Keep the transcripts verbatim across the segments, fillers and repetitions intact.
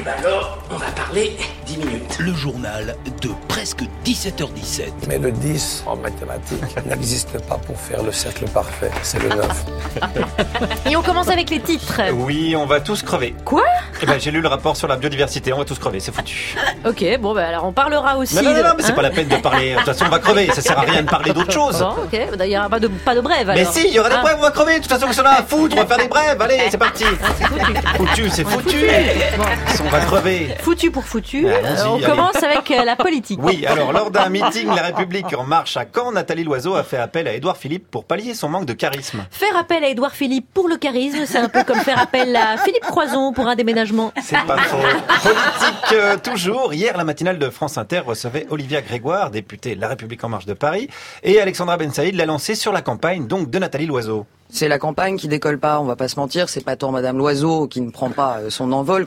ben alors, on va parler dix minutes. Le journal de presque dix-sept heures dix-sept. Mais le dix en mathématiques n'existe pas pour faire le cercle parfait, c'est le neuf. Et on commence avec les titres. Oui, on va tous crever. Quoi ? Eh ben, j'ai lu le rapport sur la biodiversité, on va tous crever, c'est foutu. Ok, bon, bah alors on parlera aussi. Non, non, non, non mais c'est hein pas la peine de parler. De toute façon, on va crever, ça sert à rien de parler d'autre chose. Bon, ok, il n'y aura pas de, pas de brève alors. Mais si, il y aura des Ah. brèves, on va crever. De toute façon, que là à foutre, on va faire des brèves. Allez, c'est parti. Foutu, c'est foutu. Bon. On va crever. Foutu pour foutu. Allons-y, Euh, on allez. commence avec euh, la politique. Oui, alors lors d'un meeting La République en marche à Caen, Nathalie Loiseau a fait appel à Édouard Philippe pour pallier son manque de charisme. Faire appel à Édouard Philippe pour le charisme, c'est un peu comme faire appel à Philippe Croison pour un déménagement. C'est pas faux. Politique euh, toujours. Hier, la matinale de France Inter recevait Olivia Grégoire, députée La République en marche de Paris, et Alexandra Ben Saïd l'a lancée sur la campagne donc de Nathalie Loiseau. C'est la campagne qui décolle pas, on va pas se mentir, c'est pas tant Madame Loiseau qui ne prend pas euh, son envol.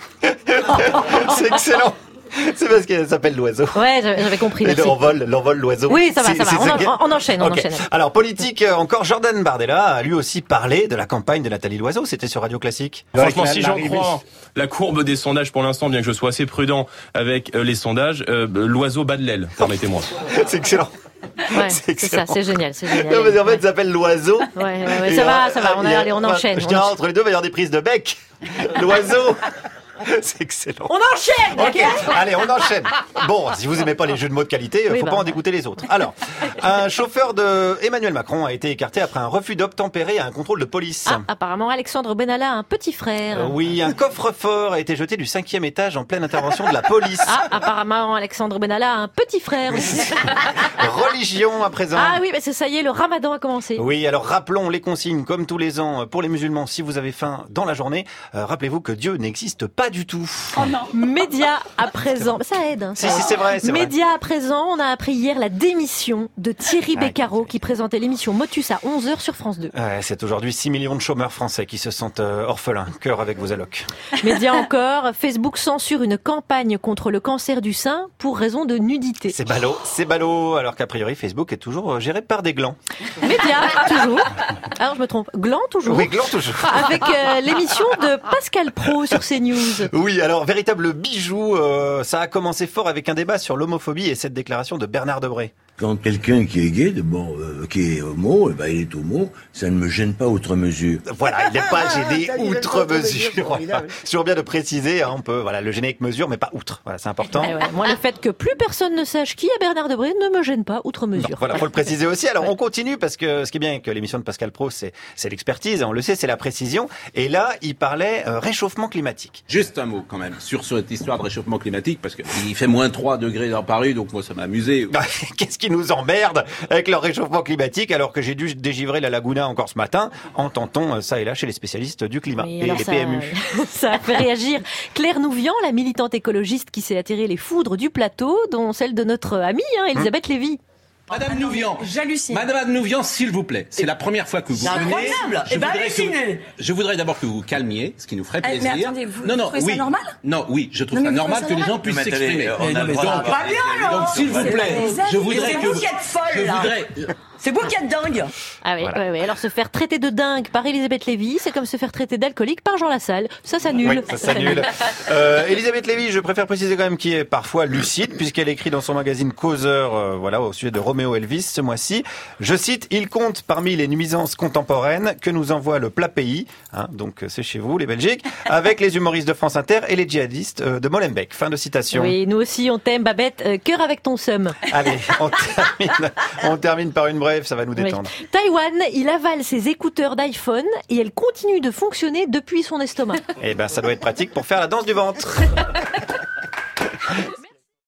C'est excellent. C'est parce qu'elle s'appelle Loiseau. Ouais, j'avais j'avais compris. Et Merci. l'envol, l'envol l'oiseau. Oui, ça va, C'est- ça va. c'est On, ça en- qui est- on enchaîne, on Ok. enchaîne. Alors, politique, euh, encore Jordan Bardella a lui aussi parlé de la campagne de Nathalie Loiseau. C'était sur Radio Classique. Franchement, si j'en crois la courbe des sondages pour l'instant, bien que je sois assez prudent avec euh, les sondages, euh, l'oiseau bat de l'aile, permettez-moi. C'est excellent. Ouais, C'est c'est excellent. ça, c'est génial, c'est génial. Non, mais en fait, Ouais. ça s'appelle Loiseau. Ouais, ouais, ouais, Et, ça va, euh, ça va, on, a, il y a- allez, on enchaîne. Je on dirais, enchaîne. entre les deux, il va y avoir des prises de bec. L'oiseau. C'est excellent. On enchaîne, Ok, ok. allez, on enchaîne. Bon, si vous aimez pas les jeux de mots de qualité, Oui, faut bah. pas en dégoûter les autres. Alors, un chauffeur de Emmanuel Macron a été écarté après un refus d'obtempérer à un contrôle de police. Ah, apparemment, Alexandre Benalla a un petit frère. Euh, oui, un coffre-fort a été jeté du cinquième étage en pleine intervention de la police. Ah, apparemment, Alexandre Benalla a un petit frère aussi. Religion à présent. Ah oui, mais c'est ça y est, le ramadan a commencé. Oui, alors rappelons les consignes comme tous les ans pour les musulmans. Si vous avez faim dans la journée, euh, rappelez-vous que Dieu n'existe pas du tout. Oh non. Média à présent. Ça aide. Hein, ça Si, si, aide. c'est vrai, c'est vrai. Média à présent, on a appris hier la démission de Thierry Ah, Beccaro qui présentait l'émission Motus à onze heures sur France deux. Ouais, c'est aujourd'hui six millions de chômeurs français qui se sentent euh, orphelins. Cœur avec vos allocs. Média encore, Facebook censure une campagne contre le cancer du sein pour raison de nudité. C'est ballot, c'est ballot, alors qu'a priori Facebook est toujours euh, géré par des glands. Média, toujours. Alors je me trompe, Gland toujours. Oui, glands toujours. Avec euh, l'émission de Pascal Praud sur CNews. Oui, alors véritable bijou, euh, ça a commencé fort avec un débat sur l'homophobie et cette déclaration de Bernard Debré. Quand quelqu'un qui est gay, bon, euh, qui est homo, eh ben, il est homo, ça ne me gêne pas outre mesure. Voilà, il n'est pas gêné ça, il est outre pas mesure. mesure, Voilà. formidable. C'est toujours bien de préciser, hein, on peut voilà, le gêner avec mesure, mais pas outre. Voilà, c'est important. Eh ouais, moi, le fait que plus personne ne sache qui est Bernard Debré ne me gêne pas outre Non, mesure. voilà, faut le préciser aussi. Alors, on continue parce que ce qui est bien avec l'émission de Pascal Praud, c'est, c'est l'expertise, on le sait, c'est la précision. Et là, il parlait euh, réchauffement climatique. Juste un mot quand même sur cette histoire de réchauffement climatique, parce qu'il fait moins trois degrés dans Paris, donc moi ça m'a amusé. Qu'est-ce qui nous emmerde avec leur réchauffement climatique alors que j'ai dû dégivrer la Laguna encore ce matin? Entend-on ça et là chez les spécialistes du climat Oui, et alors les ça, P M U. ça a fait réagir Claire Nouvian, la militante écologiste qui s'est attirée les foudres du plateau, dont celle de notre amie hein, Elisabeth Lévy. Madame Nouvian, J'hallucine. Madame Nouvian, s'il vous plaît, c'est la première fois que vous C'est venez. incroyable. Je Eh ben, voudrais que vous- hallucinez. Je voudrais d'abord que vous vous calmiez, ce qui nous ferait Eh, mais plaisir. attendez, vous- non, vous non, trouvez ça oui. normal Non, oui, je trouve Non, mais ça vous normal trouvez que ça les gens normal puissent Mais attendez, s'exprimer. on a Mais le donc, droit Pas bien, alors. donc, s'il vous C'est plaît, pas des je amis, voudrais c'est que vous vous- qui êtes folle, je là. voudrais. C'est vous qui êtes dingue. Ah oui, Voilà. ouais, ouais. Alors se faire traiter de dingue par Elisabeth Lévy, c'est comme se faire traiter d'alcoolique par Jean Lassalle. Ça s'annule. Oui, ça s'annule. Euh, Elisabeth Lévy, je préfère préciser quand même qu'il est parfois lucide, puisqu'elle écrit dans son magazine Causeur, euh, voilà, au sujet de Roméo Elvis ce mois-ci. Je cite, il compte parmi les nuisances contemporaines que nous envoie le plat pays, hein, donc c'est chez vous, les Belgiques, avec les humoristes de France Inter et les djihadistes euh, de Molenbeek. Fin de citation. Oui, nous aussi on t'aime, Babette. Euh, cœur avec ton seum. Allez, on termine, on termine par une brève, ça va nous Oui. détendre. Taïwan, il avale ses écouteurs d'iPhone et elle continue de fonctionner depuis son estomac. Eh ben, ça doit être pratique pour faire la danse du ventre.